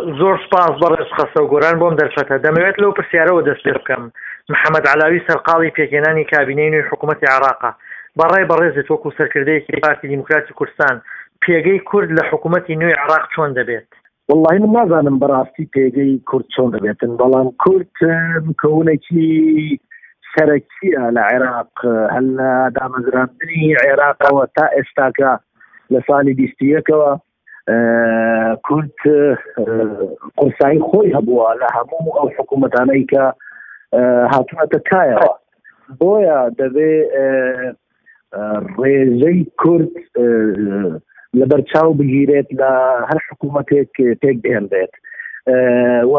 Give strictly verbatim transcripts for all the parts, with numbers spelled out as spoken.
زۆر سپاس بەڕێز خەسە و گۆران بۆم دەرفەتە. دەمەوێت لەو پرسیارەوە دەست پێ بکەم. محەممەد علاوی سەرقاڵی پێکهێنانی کابینەی نوێی حکوومەتی عێراقا بەڕای بەڕێزت وەکو سەرکردەیەکی پارتی دیموکراتی کوردستان پێگەی کورد لە حکوومەتی نوێی عێراق چۆن دەبێت؟ والله من نازانم بەڕاستی پێگەی کورد چۆن دەبێتن، بەڵام کورد مکەونێکی سەرەکیە لە عێراق هەل لە دامەزراندنی عێراقەوە تا ئێستاکە لە ساڵی بیست و یەکەوە کورد قورسایی خۆی هەبووە لە هەموو ئەو حکوومەتانەی کە هاتوونەتە کایەوە. بۆیە دەبێ ڕێژەی کورد لەبەر چاو بگیرێت لە هەر حکوومەتێک پێک بهێنرێت و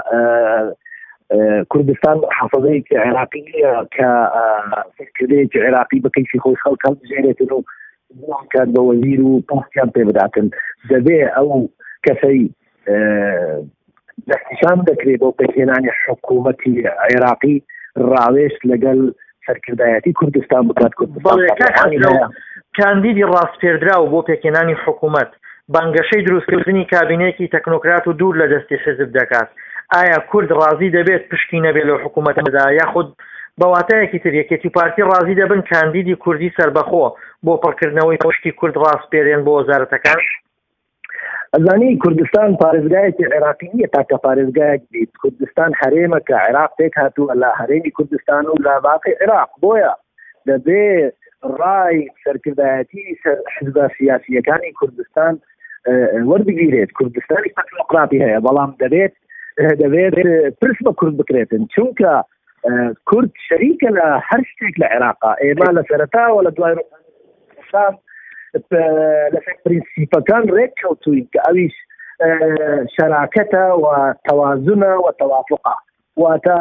کوردستان حافظەیەکی عێراقیە کە سەرکردەیەکی عێراقی بە کەیفی خۆی خەڵک هەڵبژێرێتن و کات بە وەزیر و پۆستیان پێ بداتن. دەبێ ئەو کەسەی دەستنیشان دەکرێت بۆ پێکهێنانی حکوومەتی عێراقی ڕاوێش لەگەڵ سەرکردایەتی کوردستان بکات. کاندیدی ڕاستپێردراو بۆ پێکهێنانی حکوومەت بانگەشەی دروستکردنی کابینەیەکی تەکنۆکرات و دوور لە دەستی حزب دەکات. ئایا کورد ڕازی دەبێت پشتی نەبێت لەو حکوومەتەدا یاخود بەواتایەکی تر یەکێتی پارتی ڕازی دەبن کاندیدی کوردی سەربەخۆ بۆ پڕکردنەوەی پشتی کورد ڕاستپێرێن بۆ وەزارەتەکان؟ ئەزانی کوردستان پارێزگایەکی عێراقی نییە تاکە پارێزگایەک بیت. کوردستان هەرێمەکە عێراق پێک هاتووە لە هەرێمی کوردستان و لە باقی عێراق. بۆیە دەبێ ڕای سەرکردایەتی حزبە سیاسیەکانی کوردستان وەربگیرێت. کوردستانی تەکنۆکراتی هەیە بەڵام دەبێت دەبێت پرس بە کورد بکرێتن، چونکە کورد شەریکە لە هەر شتێک لە عێراقا. ئێمە لە سەرەتاوە لە دوای ڕۆژان لەسەر پرینسیپەکان ڕێک کەوتوین کە ئەویش شەراکەتە و تەوازنە و تەوافقە، واتە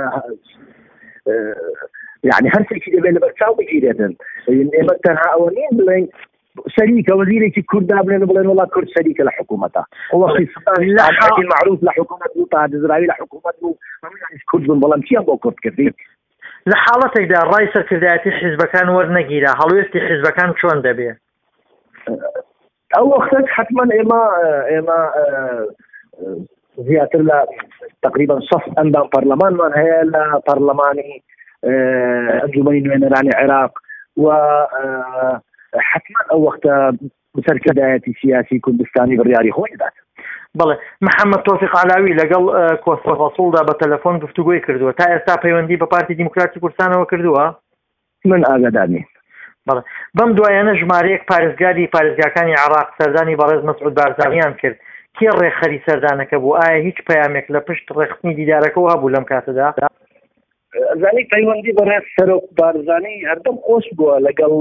یعنی هەرسێکی دەبێت لەبەر چاو بگیرێتن. ئێمە تەنها ئەوە نین بڵێن شەریکە وەزیرێکی کورددا بڵێن بڵێن وڵا کورد شەریکە لە حکوومەتە. وەختی سڵمانی معروف لە حکوومەت بوو، تاجزراوی لە حکوومەت بوو، هەموویانیش کورد بوون، بەڵام چیان بۆ کورد کردی؟ لە حاڵەتێکدا ڕای سەرکردایەتی حیزبەکان وەرنەگیرە هەڵوێستی حیزبەکان چۆن دەبێت؟ ئەو وەختەك حتما ئێمە ئێمە زیاتر لە تقریبا شەست ئەندام پەرلەمانمان هەیە لە پەرلەمانی ئەنجومەنی نوێنەرانی عێراق و حتما ئەو وەختە سەرکردایەتی سیاسی کوردستانی بڕیاری خۆی دەدات. بەڵێ محەممەد تۆفیق علاوی لەگەڵ کۆسپە ڕەسوڵدا بە تەلەفۆن گفتوگۆی کردووە. تا ئێستا پەیوەندی بە پارتی دیموکراتی کوردستانەوە کردووە؟ من ئاگادار نیم. بەڵێ بەم دوایانە ژمارەیەک پارێزگاری پارێزگاکانی عێراق سەردانی بەڕێز مەسعود بارزانیان کرد. کێ ڕێخەری سەردانەکە بوو؟ ئایا هیچ پەیامێک لە پشت ڕێخستنی دیدارەکەەوە هەبوو لەم کاتەدا؟ زانی پەیوەندی بەڕێز سەرۆک بارزانی هەردەم خۆش بووە لەگەڵ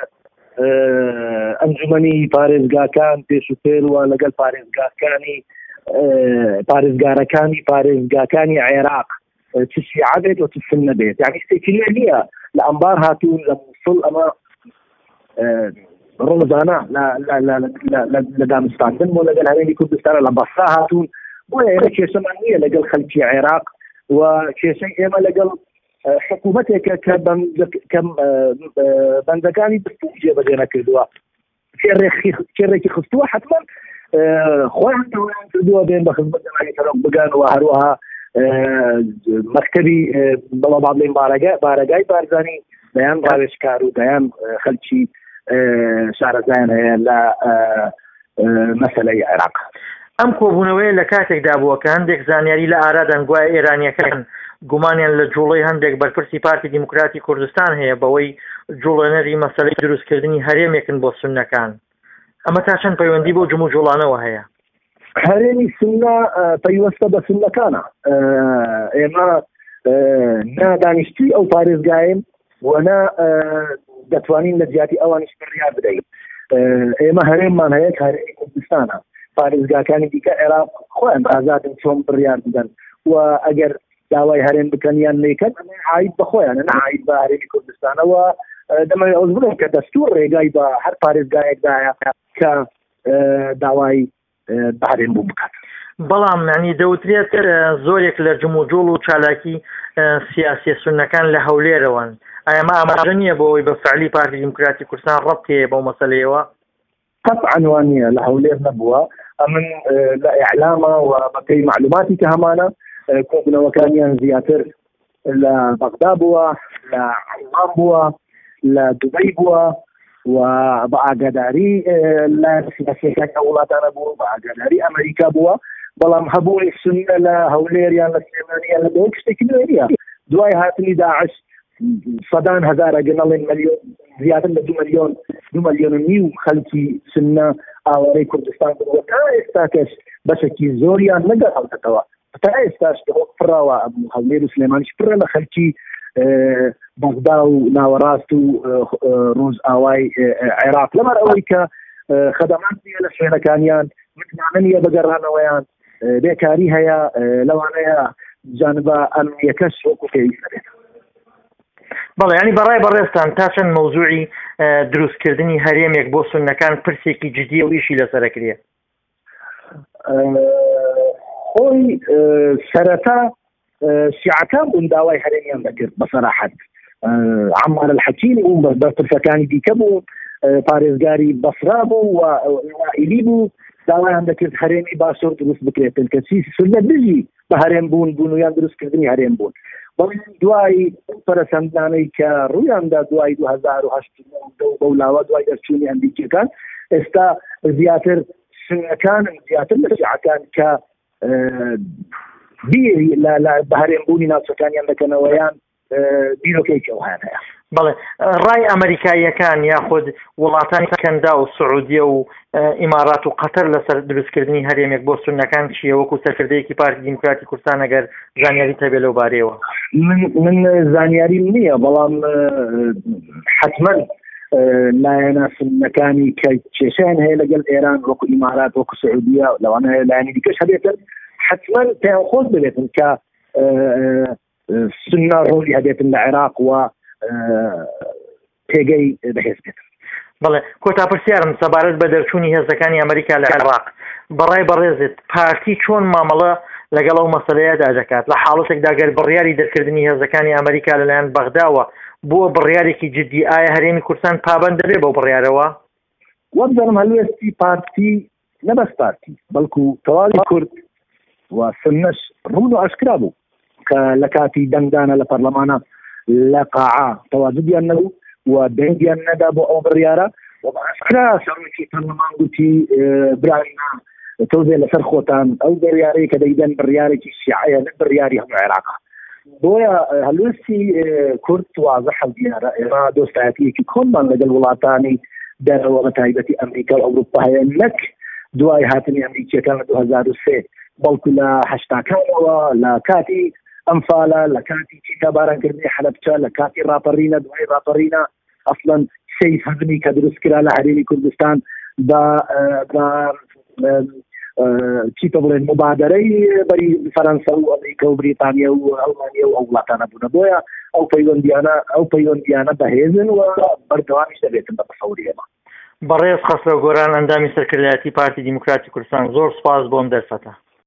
ئەنجومەنی پارێزگاکان پێشوپێر و لەگەڵ پارێزگاکانی پارێزگارەکانی پارێزگاکانی عێراق چ شیعە بێت و چ سنە بێت. یعنی شتێکی لێ نییە لە ئەمبار هاتوون لە موسڵ ئەمە ڕۆژانە لە دامستاندن بۆ لەگەڵ هەرێمی کوردستانە لە بەسرا هاتوون. بۆیە ئێمە کێشەمان نییە لەگەڵ خەڵکی عێراق و کێشەی ئێمە لەگەڵ حکوومەتێکە کە بەندەکانی دستور جێبەجێ نەکردووە، کێڕێکی خستووە حتما خۆیان تەوایان کردووە بێن بە خزمەت جەماعەتی سەرۆک بگەن و هەروەها مەکتەبی بەڵام با بڵێن بارەگای بارزانی دەیان ڕاوێژکار و دەیان خەڵکی شارەزایان هەیە لە مەسەلەی عێراق. ئەم کۆبوونەوەی لە کاتێکدا بووە کە هەندێک زانیاری لە ئارادان گوایە ئێرانیەکان گومانیان لە جوڵەی هەندێک بەرپرسی پارتی دیموکراتی کوردستان هەیە بەوەی جوڵێنەری مەسەلەی دروستکردنی هەرێمێکن بۆ سوننەکان. ئەمە تا چەند پەیوەندی بۆ جمع و جوڵانەوە هەیە؟ هەرێمی سوننە پەیوەستە بە سوننەکانە. ئێمە نا دانیشتوی ئەو پارێزگاین وەنا دەتوانین لە جیاتی ئەوانیش بڕیار بدەین. ئێمە هەرێممان هەیە هەرێمی کوردستانە، پارێزگاکانی دیکە عێراق خۆیان ئازادن چۆن بڕیار بدەن و ئەگەر داوای هەرێم بکەنیان نیکەن عاید بە خۆیانە نەعاید بە هەرێمی کوردستانەوە. دەمەوێت ئەوز بڵێم کە دەستور ڕێگای بە هەر پارێزگایەکدایە کە داوای بەهرێم بوو بکات. بەڵام معنی دەوترێت زۆرێک لە جمع و جوڵ و چالاکی سیاسی سوننەکان لە هەولێرەوەن. ئایا ئەمە ئاماژە نییە بۆ ئەوەی بە فعلی پارتی دیموکراتی کوردستان ڕەبتێ بەو مەسەلەیەوە؟ قطعا وانية لهولير نبوة من لإعلامة وبكي معلوماتي كهمانة كوبنا وكانيان زياتر لبغداد بوا لعمان بوا لدبي بوا وبأقداري لا سياسية كولاتنا بوا بأقداري أمريكا بوا بلام هبوني السنة لهوليريان لسليمانية لدوكش تكنوريا دواي هاتني داعش صدان هزار جنالين مليون زيادة لدو مليون دو مليون نيو خلقي سنة آوري كردستان وكا استاكش بشكي زوريان نقر أو تتوا تا استاش فراوة هولير وسليماني شبرا لخلقي بغداو ناوراستو روز آواي عراق لما رأويك خدمات ديال الشهركانيان متمعنية بقرانا ويان بيكاري هيا لو أنا جانب أمنية كش وكو كيف بەڵێ ینی بەڕای بەڕێستان تا چەند مەوزوعی دروستکردنی هەرێمێک بۆ سونەکان پرسێکی جددی و ئیشی لەسەرەکرێ خۆی سەرەتا شیعەکان بوون داوای هەرێمیان دەکرد بەسەراحەت عەمار الحەکیمی بوون بە پرسەکانی دیکە بوون پارێزگاری بەسرا بوو و وائیلی بوو داوایان دەکرد هەرێمی باشوور دروست بکرێتن کەچی سونە دژی بە هەرێم بوون بوون و یان دروستکردنی هەرێم بوون دوای پەرسەندانەی کە ڕوویاندا دوای دو هەزار و هەشت بەولاوە دوای دەرچوونی ئەمریکیەکان ئێستا زیاتر سنەکانن زیاتر لە شیعەکان کە بیری بە هەرێمبوونی ناوچەکانیان دەکەنەوەیان بیرۆکەیەکەوەیان هەیە بەڵێ ڕای ئەمریکاییەکان یاخود وڵاتانی کەندا و سعودیە و ئیمارات و قەتەر لەسەر دروستکردنی هەرێمێک بۆ سونەکان چییە وەکو سەرکردەیەکی پارتی دیموکراتی کوردستان ئەگەر زانیاری تەبێت لەو بارەیەوە من زانیاریم نییە بەڵام حتمما لایەنە سونەکانی کە کێشیان هەیە لەگەڵ ئێران وەکو ئیمارات وەکو سعودیە لەوانە لایەنی دیکەش هەبێتن حتمما پێیان خۆش ببێتن کە سنە ڕۆلی هەبێتن لە عێراق و پێگەی بەهێز بێت بەڵێ کۆتا پرسیارم سەبارەت بە دەرچوونی هێزەکانی ئەمریکا لە عێراق بەڕای بەڕێزت پارتی چۆن مامەڵە لەگەڵ ئەو مەسەلەیەدا دەکات لە حاڵەتێکدا گەر بڕیاری دەرکردنی هێزەکانی ئەمریکا لەلایەن بەغداوە بۆ بڕیارێکی جددی ئایا هەرێمی کوردستان پابەند دەبێت بەو بڕیارەوە وەبزانم هەلوێستی پارتی نەبەس پارتی بەڵکو تەواوی کورد و سنەش ڕوون و ئاشکرا بوو کە لە کاتی دەنگدانە لە پەرلەمانە لە قاعە تەواجدیان نەبوو و دەنگیان نەدا بۆ ئەو بڕیارە و بەئاشکرا سەرۆکی پەرلەمان گوتی براینا تۆزێ لەسەر خۆتان ئەو بڕیارەی کە دەیدەن بڕیارێکی شیعەیە نە بڕیاری هەموو عێراقا بۆیە هەلوێستی کورد واضحە دیارە ئێمە دۆستایەتیەکی کۆنمان لەگەڵ وڵاتانی دەرەوە بە تایبەتی ئەمریکا و ئەوروپا هەیە نەک دوای هاتنی ئەمریکیەکان لە دو هەزار و سێ بەڵکو لە هەشتاکانەوە لە کاتی ئەمفالە لە کاتی چیتا بارانکردنی حەلەبچە لە کاتی ڕاپەڕینە دوای ڕاپەڕینە ئەسڵەن سەیف هەزمی کە دروستکرا لە هەرێمی کوردستان بە چیتە بڵێن مبادرەی بەری فەرەنسا و ئەمریکا و بریتانیا و ئەڵمانیا و ئەو وڵاتانە بوونە بۆیە ئەو پەیوەندیانە ئەو پەیوەندیانە بەهێزن و بەردەوامیش دەبێتن بە تەسەوری ئێمە بەڕێز خەسرە گۆران ئەندامی سەرکردایەتی پارتی دیموکراتی کوردستان زۆر سوپاس بۆم دەرفەتە